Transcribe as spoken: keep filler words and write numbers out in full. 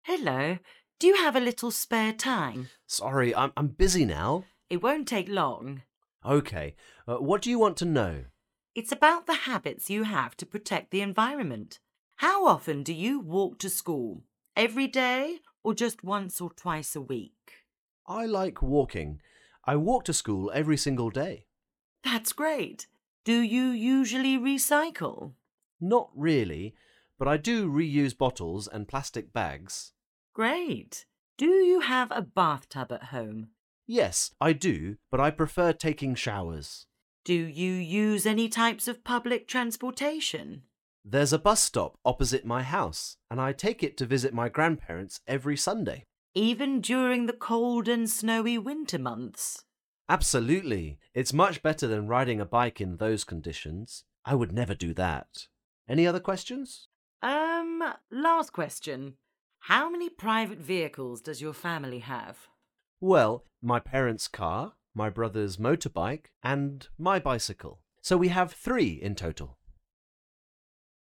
Hello. Do you have a little spare time? Sorry, I'm, I'm busy now. It won't take long. Okay, uh, what do you want to know? It's about the habits you have to protect the environment. How often do you walk to school? Every day or just once or twice a week? I like walking. I walk to school every single day. That's great. Do you usually recycle? Not really, but I do reuse bottles and plastic bags. Great. Do you have a bathtub at home? Yes, I do, but I prefer taking showers. Do you use any types of public transportation? There's a bus stop opposite my house, and I take it to visit my grandparents every Sunday. Even during the cold and snowy winter months? Absolutely. It's much better than riding a bike in those conditions. I would never do that. Any other questions? Um, last question. How many private vehicles does your family have? Well, my parents' car, my brother's motorbike, and my bicycle. So we have three in total.